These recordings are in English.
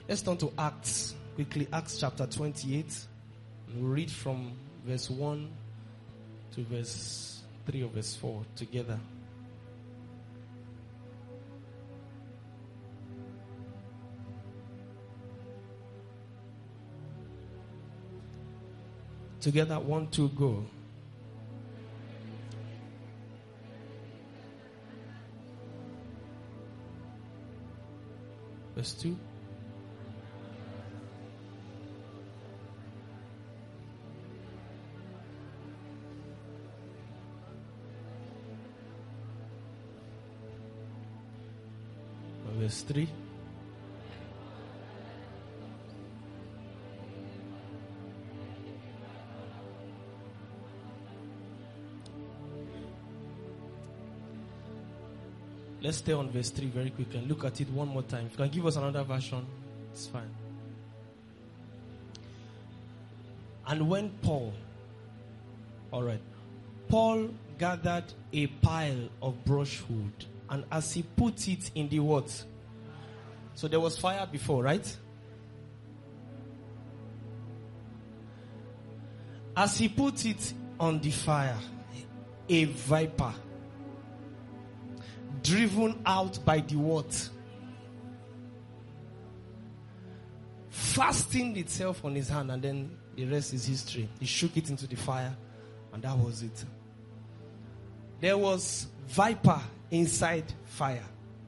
Let's turn to Acts. Quickly, Acts chapter 28. We'll read from verse 1 to verse 3 or verse 4 together. Together, 1, 2, go. Verse 2. Verse 3. Let's stay on verse 3 very quick and look at it one more time. If you can give us another version, it's fine. And when Paul gathered a pile of brushwood, and as he put it in the what? So there was fire before, right? As he put it on the fire, a viper, driven out by the what? Fastened itself on his hand, and then the rest is history. He shook it into the fire, and that was it. There was viper inside fire.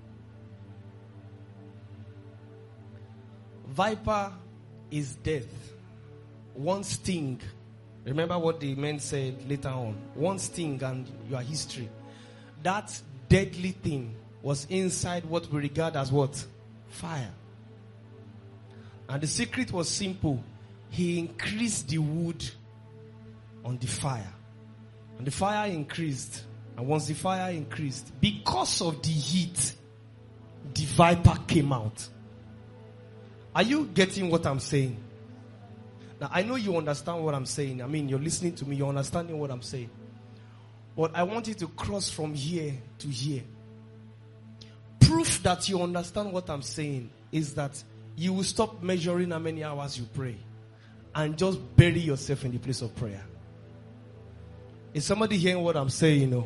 Viper is death. One sting. Remember what the men said later on. One sting and you are history. That deadly thing was inside what we regard as what? Fire. And the secret was simple. He increased the wood on the fire. And the fire increased. And once the fire increased, because of the heat, the viper came out. Are you getting what I'm saying? Now, I know you understand what I'm saying. I mean, you're listening to me. You're understanding what I'm saying. But I want you to cross from here to here. Proof that you understand what I'm saying is that you will stop measuring how many hours you pray and just bury yourself in the place of prayer. Is somebody hearing what I'm saying? You know?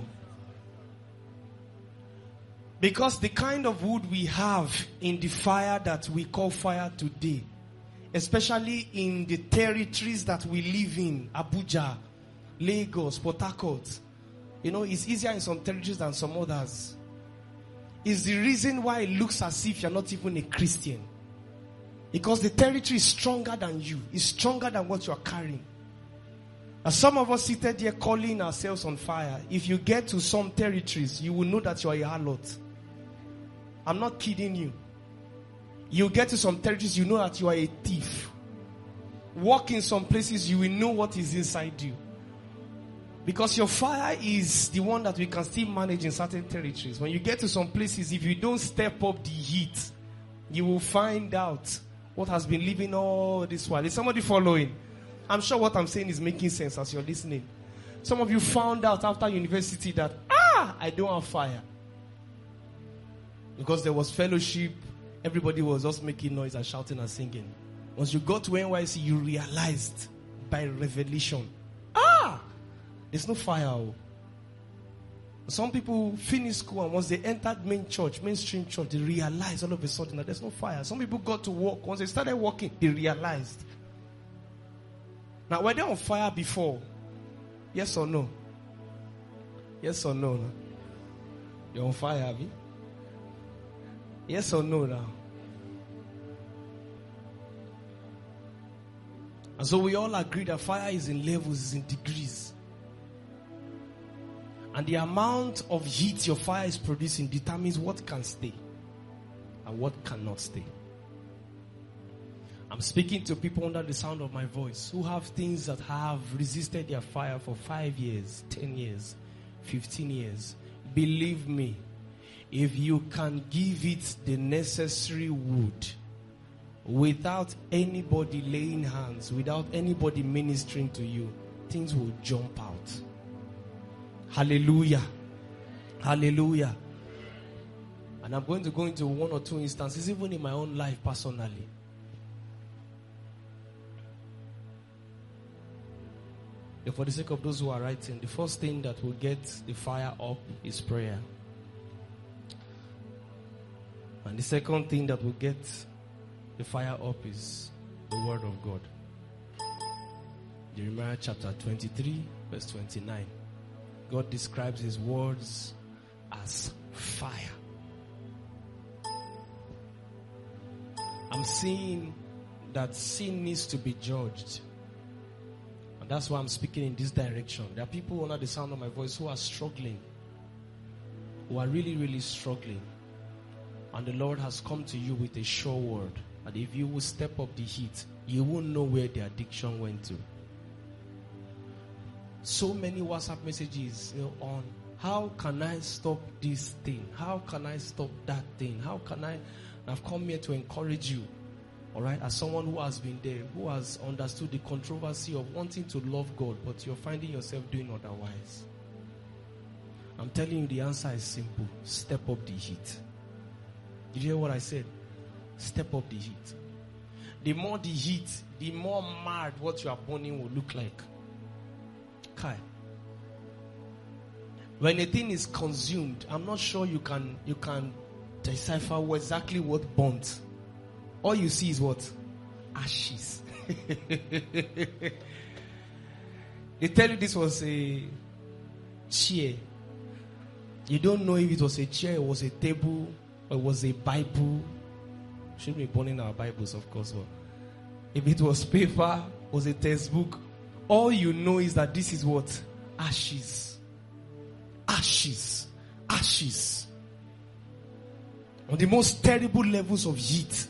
Because the kind of wood we have in the fire that we call fire today, especially in the territories that we live in, Abuja, Lagos, Port Harcourt, you know, it's easier in some territories than some others. Is the reason why it looks as if you're not even a Christian. Because the territory is stronger than you. It's stronger than what you're carrying. And some of us seated here calling ourselves on fire. If you get to some territories, you will know that you are a harlot. I'm not kidding you. You get to some territories, you know that you are a thief. Walk in some places, you will know what is inside you. Because your fire is the one that we can still manage in certain territories. When you get to some places, if you don't step up the heat, you will find out what has been living all this while. Is somebody following? I'm sure what I'm saying is making sense as you're listening. Some of you found out after university that, I don't have fire. Because there was fellowship, everybody was just making noise and shouting and singing. Once you got to NYC, you realized by revelation, there's no fire. Some people finish school and once they entered mainstream church, they realized all of a sudden that there's no fire. Some people got to work. Once they started working, they realized. Now, were they on fire before? Yes or no? Yes or no? You're on fire, Abby? Yes or no now? And so we all agree that fire is in levels, is in degrees. And the amount of heat your fire is producing determines what can stay and what cannot stay. I'm speaking to people under the sound of my voice who have things that have resisted their fire for 5 years, 10 years, 15 years. Believe me, if you can give it the necessary wood without anybody laying hands, without anybody ministering to you, things will jump out. Hallelujah. Hallelujah. And I'm going to go into one or two instances, even in my own life personally. And for the sake of those who are writing, the first thing that will get the fire up is prayer. And the second thing that will get the fire up is the word of God. Jeremiah chapter 23, verse 29. God describes his words as fire. I'm seeing that sin needs to be judged. And that's why I'm speaking in this direction. There are people under the sound of my voice who are struggling. Who are really, really struggling. And the Lord has come to you with a sure word. And if you will step up the heat, you won't know where the addiction went to. So many WhatsApp messages on how can I stop this thing? How can I stop that thing? How can I? I've come here to encourage you. All right, as someone who has been there, who has understood the controversy of wanting to love God, but you're finding yourself doing otherwise. I'm telling you, the answer is simple. Step up the heat. Did you hear what I said? Step up the heat. The more the heat, the more mad what you are burning will look like. Kai. When a thing is consumed, I'm not sure you can decipher exactly what burnt. All you see is what? Ashes. They tell you this was a chair. You don't know if it was a chair, it was a table, or it was a Bible. Shouldn't be burning our Bibles, of course. But if it was paper, was a textbook, all you know is that this is what? Ashes. Ashes. Ashes. On the most terrible levels of heat.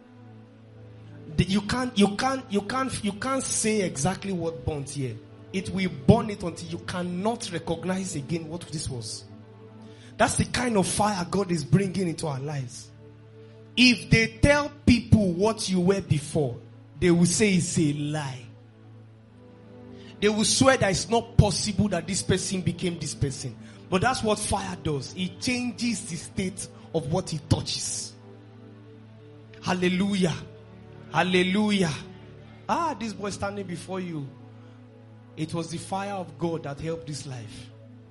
You can't say exactly what burnt here. It will burn it until you cannot recognize again what this was. That's the kind of fire God is bringing into our lives. If they tell people what you were before, they will say it's a lie. They will swear that it's not possible that this person became this person. But that's what fire does. It changes the state of what it touches. Hallelujah. Hallelujah. This boy standing before you. It was the fire of God that helped this life.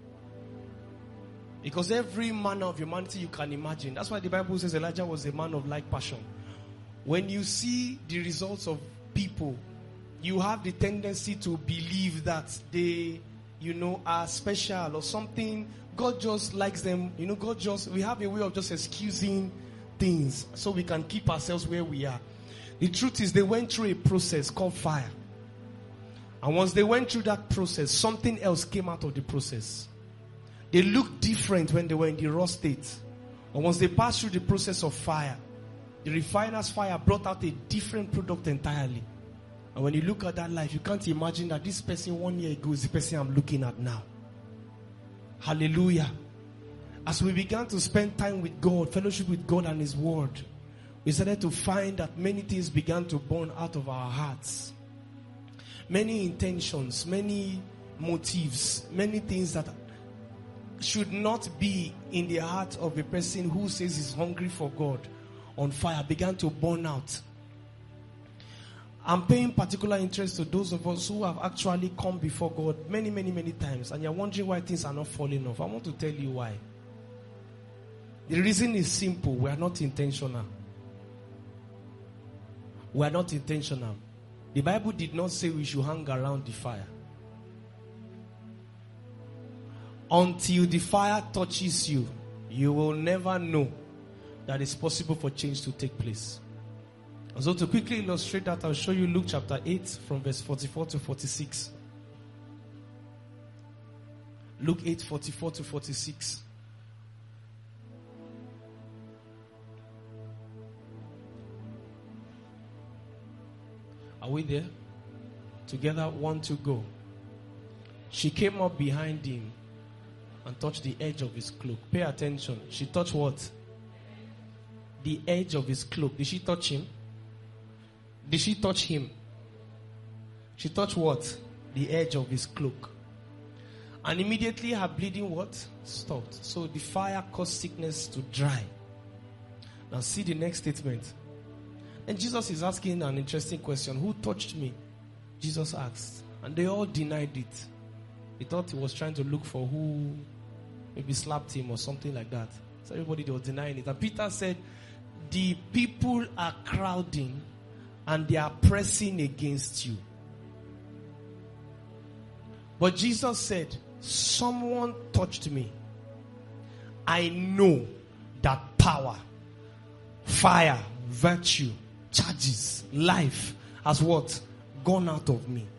Because every manner of humanity you can imagine. That's why the Bible says Elijah was a man of like passion. When you see the results of people, you have the tendency to believe that they, are special or something. God just likes them. We have a way of just excusing things so we can keep ourselves where we are. The truth is they went through a process called fire. And once they went through that process, something else came out of the process. They looked different when they were in the raw state. And once they passed through the process of fire, the refiner's fire brought out a different product entirely. And when you look at that life, you can't imagine that this person 1 year ago is the person I'm looking at now. Hallelujah. As we began to spend time with God, fellowship with God and His Word, we started to find that many things began to burn out of our hearts. Many intentions, many motives, many things that should not be in the heart of a person who says he's hungry for God on fire began to burn out. I'm paying particular interest to those of us who have actually come before God many, many, many times, and you're wondering why things are not falling off. I want to tell you why. The reason is simple. We are not intentional. We are not intentional. The Bible did not say we should hang around the fire. Until the fire touches you, you will never know that it's possible for change to take place. And so to quickly illustrate that, I'll show you Luke chapter 8 from verse 44 to 46. Luke 8, 44 to 46. Are we there? Together, 1, 2, go. She came up behind him and touched the edge of his cloak. Pay attention. She touched what? The edge of his cloak. Did she touch him? Did she touch him? She touched what? The edge of his cloak. And immediately her bleeding what? Stopped. So the fire caused sickness to dry. Now see the next statement. And Jesus is asking an interesting question. Who touched me? Jesus asked. And they all denied it. He thought he was trying to look for who maybe slapped him or something like that. So everybody, they were denying it. And Peter said, the people are crowding and they are pressing against you. But Jesus said, someone touched me. I know that power, fire, virtue, charges, life has what? Gone out of me.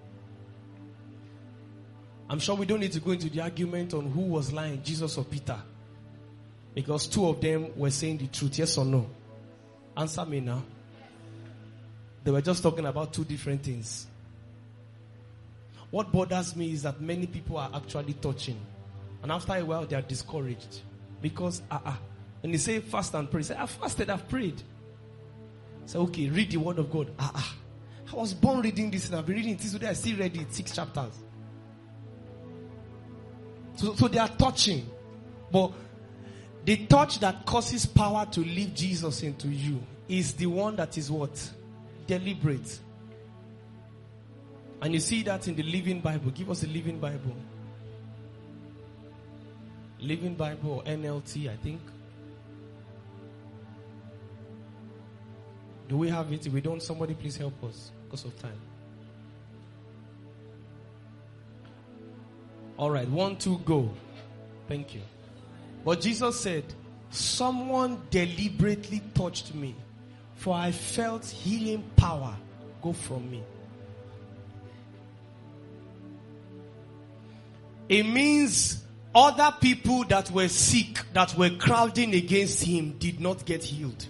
I'm sure we don't need to go into the argument on who was lying, Jesus or Peter. Because two of them were saying the truth, yes or no? Answer me now. They were just talking about two different things. What bothers me is that many people are actually touching. And after a while, they are discouraged. Because, when they say fast and pray, say, I've fasted, I've prayed. Say, okay, read the word of God. I was born reading this and I've been reading it today. I still read it 6 chapters. So they are touching. But the touch that causes power to leave Jesus into you is the one that is what? Deliberate. And you see that in the Living Bible. Give us a Living Bible. Living Bible or NLT, I think. Do we have it? If we don't, somebody please help us because of time. Alright, 1, 2, go. Thank you. But Jesus said, someone deliberately touched me, for I felt healing power go from me. It means other people that were sick, that were crowding against him, did not get healed.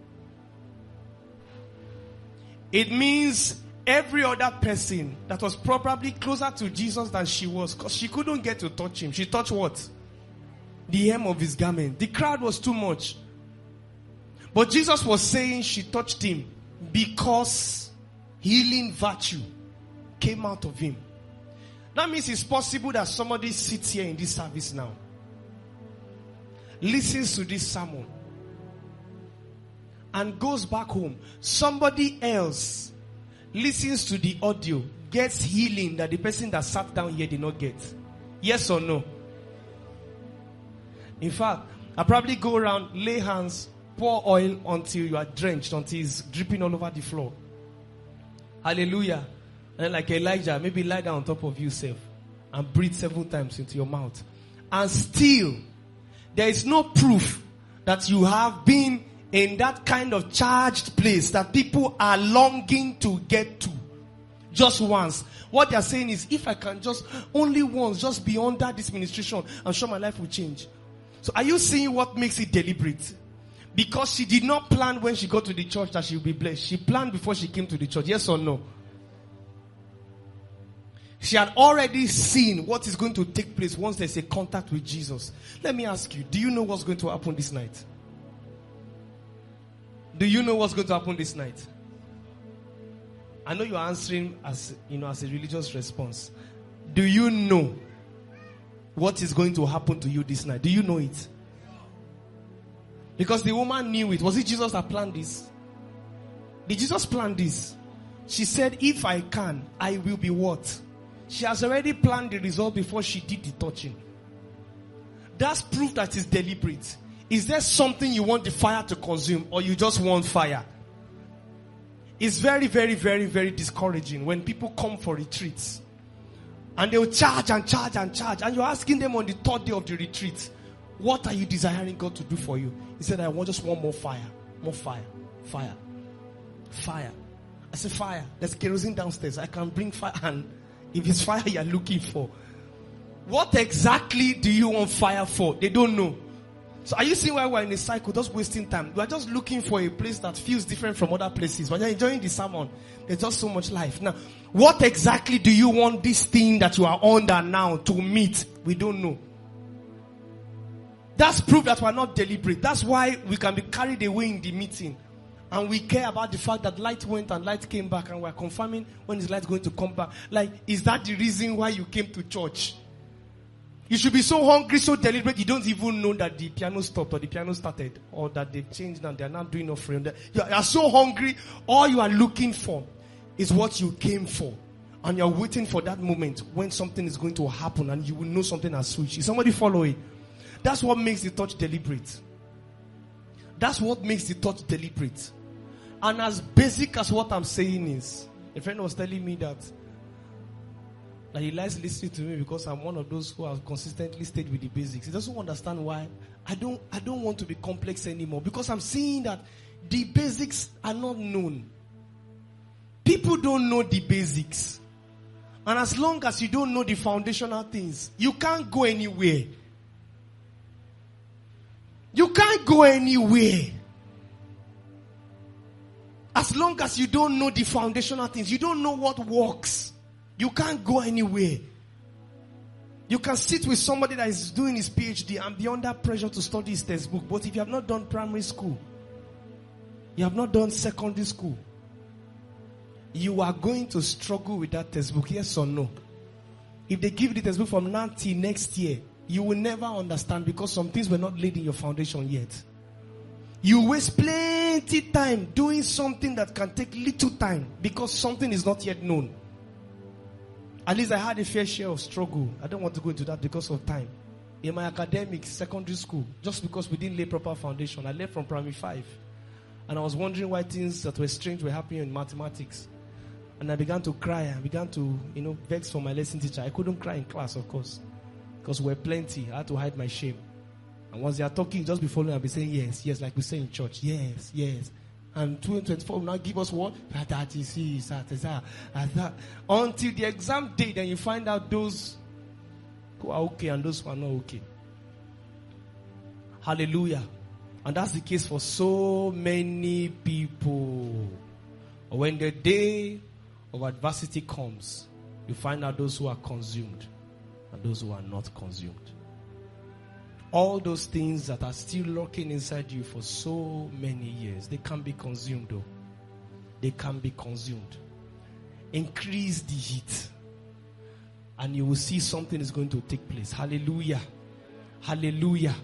It means every other person that was probably closer to Jesus than she was, because she couldn't get to touch him. She touched what? The hem of his garment. The crowd was too much. But Jesus was saying she touched him because healing virtue came out of him. That means it's possible that somebody sits here in this service now, listens to this sermon, and goes back home. Somebody else listens to the audio, gets healing that the person that sat down here did not get. Yes or no? In fact, I'll probably go around, lay hands, pour oil until you are drenched, until it's dripping all over the floor. Hallelujah. And like Elijah, maybe lie down on top of yourself and breathe 7 times into your mouth. And still, there is no proof that you have been in that kind of charged place that people are longing to get to. Just once. What they are saying is, if I can just, only once, just be under this ministration, I'm sure my life will change. So are you seeing what makes it deliberate? Because she did not plan when she got to the church that she would be blessed. She planned before she came to the church. Yes or no? She had already seen what is going to take place once there's a contact with Jesus. Let me ask you, do you know what's going to happen this night? Do you know what's going to happen this night? I know you're answering as a religious response. Do you know what is going to happen to you this night? Do you know it? Because the woman knew it. Was it Jesus that planned this? Did Jesus plan this? She said, if I can, I will be what? She has already planned the result before she did the touching. That's proof that it's deliberate. Is there something you want the fire to consume, or you just want fire? It's very, very, very, very discouraging when people come for retreats and they'll charge and charge and charge, and you're asking them on the 3rd day of the retreat, what are you desiring God to do for you? He said, I just want more fire. More fire. Fire. Fire. I said, fire. There's kerosene downstairs. I can bring fire. And if it's fire you're looking for, what exactly do you want fire for? They don't know. So are you seeing why we're in a cycle, just wasting time? We're just looking for a place that feels different from other places. When you're enjoying the sermon, there's just so much life. Now, what exactly do you want this thing that you are under now to meet? We don't know. That's proof that we're not deliberate. That's why we can be carried away in the meeting. And we care about the fact that light went and light came back, and we're confirming when is light going to come back. Like, is that the reason why you came to church? You should be so hungry, so deliberate, you don't even know that the piano stopped or the piano started, or that they've changed and they're not doing offering. You are so hungry, all you are looking for is what you came for. And you're waiting for that moment when something is going to happen and you will know something has switched. Is somebody following? That's what makes the touch deliberate. That's what makes the touch deliberate. And as basic as what I'm saying is, a friend was telling me that he likes listening to me because I'm one of those who have consistently stayed with the basics. He doesn't understand why I don't want to be complex anymore, because I'm seeing that the basics are not known. People don't know the basics. And as long as you don't know the foundational things, you can't go anywhere. You can't go anywhere. As long as you don't know the foundational things, you don't know what works, you can't go anywhere. You can sit with somebody that is doing his PhD and be under pressure to study his textbook. But if you have not done primary school, you have not done secondary school, you are going to struggle with that textbook, yes or no? If they give you the textbook from now till next year, you will never understand, because some things were not laid in your foundation yet. You waste plenty time doing something that can take little time because something is not yet known. At least I had a fair share of struggle. I don't want to go into that because of time. In my academics, secondary school, just because we didn't lay proper foundation. I left from primary 5. And I was wondering why things that were strange were happening in mathematics. And I began to cry. I began to, vex for my lesson teacher. I couldn't cry in class, of course, because we were plenty. I had to hide my shame. And once they are talking, just be following, I'll be saying yes, yes, like we say in church. Yes, yes. And 2024 will now give us what? That is that. Until the exam day, then you find out those who are okay and those who are not okay. Hallelujah. And that's the case for so many people. When the day of adversity comes, you find out those who are consumed and those who are not consumed. All those things that are still lurking inside you for so many years, they can be consumed though. They can be consumed. Increase the heat, and you will see something is going to take place. Hallelujah. Hallelujah.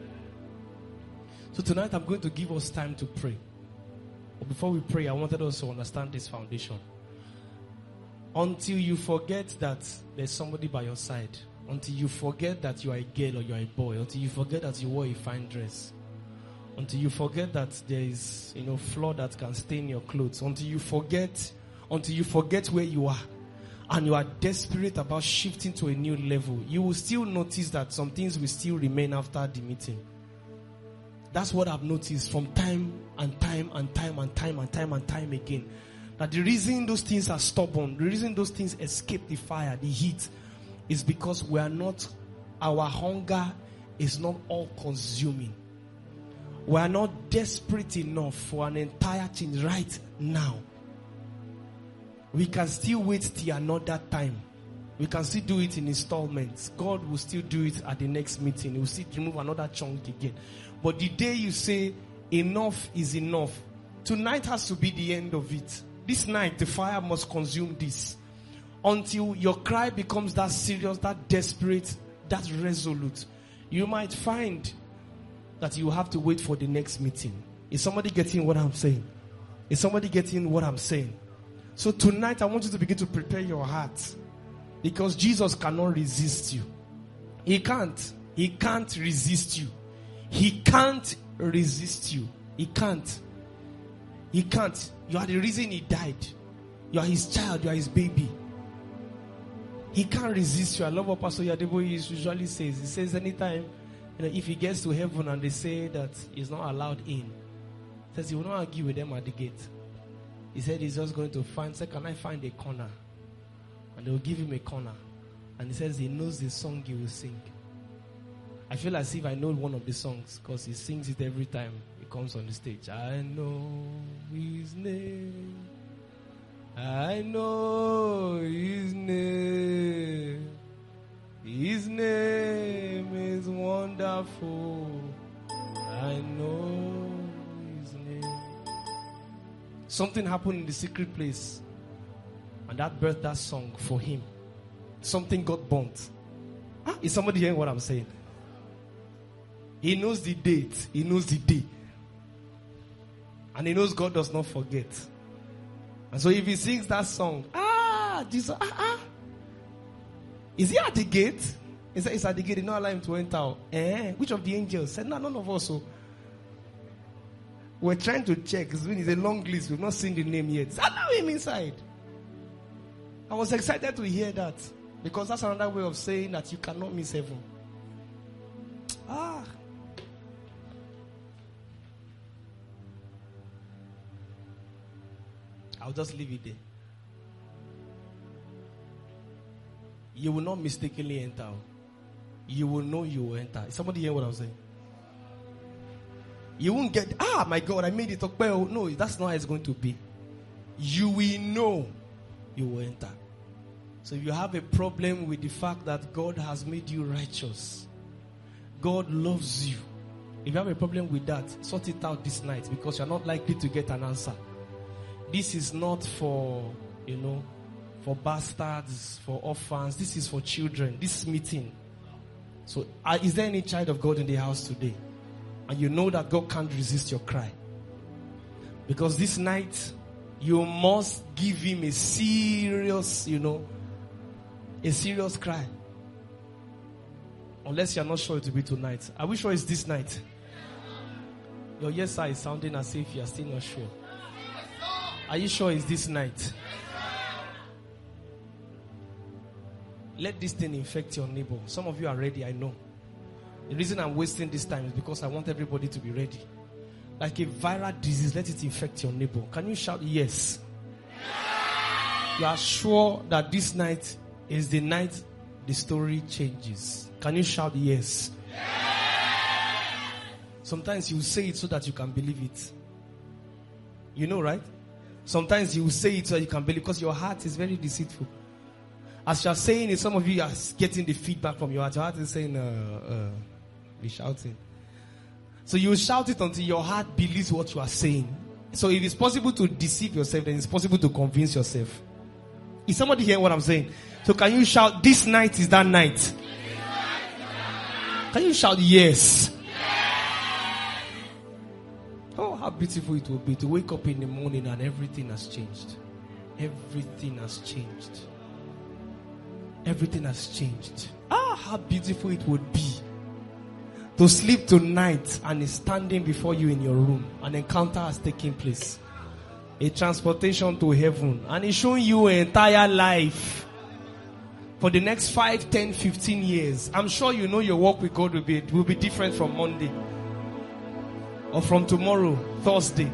So tonight I'm going to give us time to pray. But before we pray, I wanted us to understand this foundation. Until you forget that there's somebody by your side, until you forget that you are a girl or you are a boy, until you forget that you wore a fine dress, until you forget that there is, flaw that can stain your clothes, until you forget where you are, and you are desperate about shifting to a new level, you will still notice that some things will still remain after the meeting. That's what I've noticed from time and time again. That the reason those things are stubborn, the reason those things escape the fire, the heat, is because our hunger is not all consuming. We are not desperate enough for an entire change right now. We can still wait till another time. We can still do it in installments. God will still do it at the next meeting. He will still remove another chunk again. But the day you say enough is enough, tonight has to be the end of it. This night, the fire must consume this. Until your cry becomes that serious, that desperate, that resolute, you might find that you have to wait for the next meeting. Is somebody getting what I'm saying? Is somebody getting what I'm saying? So tonight, I want you to begin to prepare your heart, because Jesus cannot resist you. He can't. He can't resist you. He can't resist you. He can't. He can't. You are the reason he died. You are his child. You are his baby. He can't resist you. I love what Pastor Yadebo usually says. He says anytime, if he gets to heaven and they say that he's not allowed in, he says he will not argue with them at the gate. He said he's just going to say, can I find a corner? And they will give him a corner. And he says he knows the song he will sing. I feel as if I know one of the songs, because he sings it every time he comes on the stage. I know his name. I know his name. His name is wonderful. I know his name. Something happened in the secret place, and that birthed that song for him. Something got burnt. Is somebody hearing what I'm saying? He knows the date. He knows the day. And he knows God does not forget. And so if he sings that song, Jesus. Is he at the gate? He said, it's at the gate. They don't allow him to enter. Which of the angels? Said, no, none of us. So we're trying to check. It's a long list. We've not seen the name yet. Allow him inside. I was excited to hear that. Because that's another way of saying that you cannot miss heaven. I'll just leave it there. You will not mistakenly enter. You will know you will enter. Is somebody hear what I'm saying? You won't get, my God, I made it up. No, that's not how it's going to be. You will know you will enter. So if you have a problem with the fact that God has made you righteous, God loves you. If you have a problem with that, sort it out this night, because you're not likely to get an answer. This is not for, for bastards, for orphans. This is for children. This meeting. So is there any child of God in the house today? And you know that God can't resist your cry. Because this night, you must give him a serious, a serious cry. Unless you're not sure it will be tonight. Are we sure it's this night? Your yes sir is sounding as if you're still not sure. Are you sure it's this night? Let this thing infect your neighbor. Some of you are ready, I know. The reason I'm wasting this time is because I want everybody to be ready. Like a viral disease, let it infect your neighbor. Can you shout yes? You are sure that this night is the night the story changes? Can you shout yes? Sometimes you say it so that you can believe it. You know, right? Sometimes you say it so that you can believe, because your heart is very deceitful. As you are saying it, some of you are getting the feedback from your heart. Your heart is saying, be shouting. So you shout it until your heart believes what you are saying. So if it's possible to deceive yourself, then it's possible to convince yourself. Is somebody hearing what I'm saying? So can you shout, this night is that night? Can you shout yes? Oh, how beautiful it will be to wake up in the morning and everything has changed. Everything has changed. Everything has changed. How beautiful it would be to sleep tonight and is standing before you in your room. An encounter has taken place. A transportation to heaven. And it's showing you an entire life. For the next 5, 10, 15 years. I'm sure you know your walk with God will be different from Monday. Or from tomorrow, Thursday.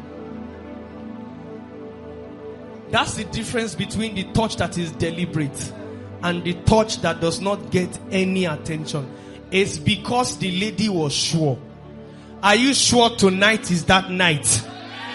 That's the difference between the touch that is deliberate and the touch that does not get any attention. It's because the lady was sure. Are you sure tonight is that night?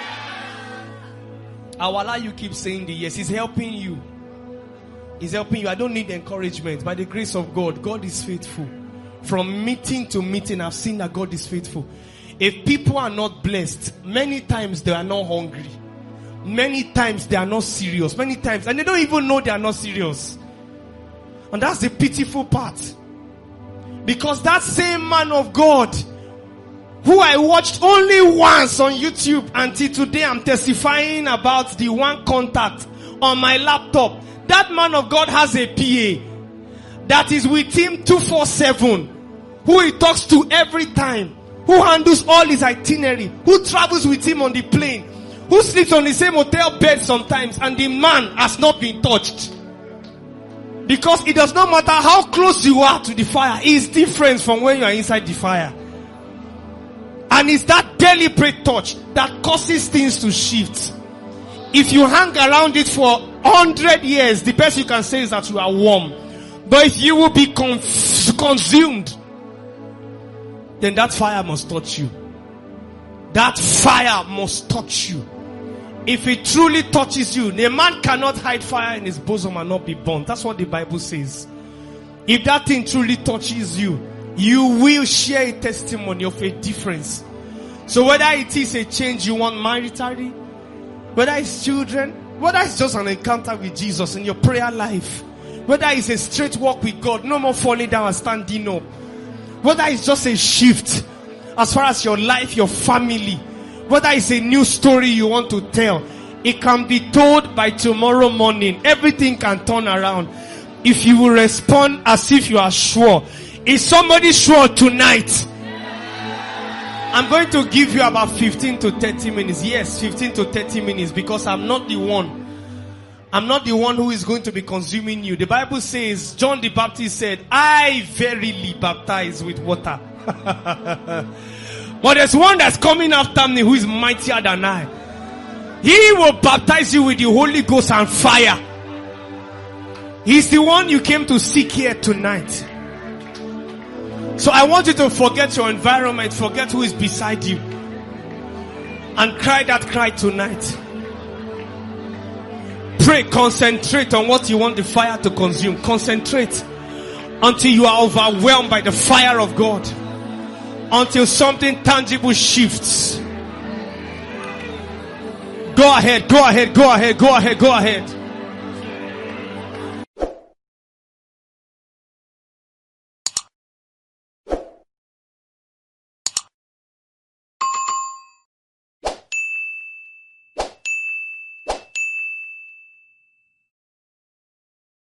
I will allow you keep saying the yes. He's helping you. He's helping you. I don't need encouragement. By the grace of God, God is faithful. From meeting to meeting, I've seen that God is faithful. If people are not blessed, many times they are not hungry. Many times they are not serious. Many times, and they don't even know they are not serious. And that's the pitiful part. Because that same man of God, who I watched only once on YouTube, until today I'm testifying about the one contact on my laptop. That man of God has a PA that is with him 247, who he talks to every time, who handles all his itinerary, who travels with him on the plane, who sleeps on the same hotel bed sometimes, and the man has not been touched. Because it does not matter how close you are to the fire, it's different from when you are inside the fire. And it's that deliberate touch that causes things to shift. If you hang around it for 100 years, the best you can say is that you are warm. But if you will be consumed, then that fire must touch you. That fire must touch you. If it truly touches you, the man cannot hide fire in his bosom and not be burnt. That's what the Bible says. If that thing truly touches you, you will share a testimony of a difference. So whether it is a change you want maritally, whether it's children, whether it's just an encounter with Jesus in your prayer life, whether it's a straight walk with God, no more falling down and standing up, whether it's just a shift as far as your life, your family, whether it's a new story you want to tell, It can be told by tomorrow morning. Everything can turn around. If you will respond as if you are sure. Is somebody sure tonight? I'm going to give you about 15 to 30 minutes. Yes, 15 to 30 minutes, because I'm not the one. I'm not the one who is going to be consuming you. The Bible says, John the Baptist said, I verily baptize with water. But there's one that's coming after me who is mightier than I. He will baptize you with the Holy Ghost and fire. He's the one you came to seek here tonight. So I want you to forget your environment, forget who is beside you, and cry that cry tonight. Pray, concentrate on what you want the fire to consume. Concentrate until you are overwhelmed by the fire of God. Until something tangible shifts. Go ahead, go ahead, go ahead, go ahead, go ahead.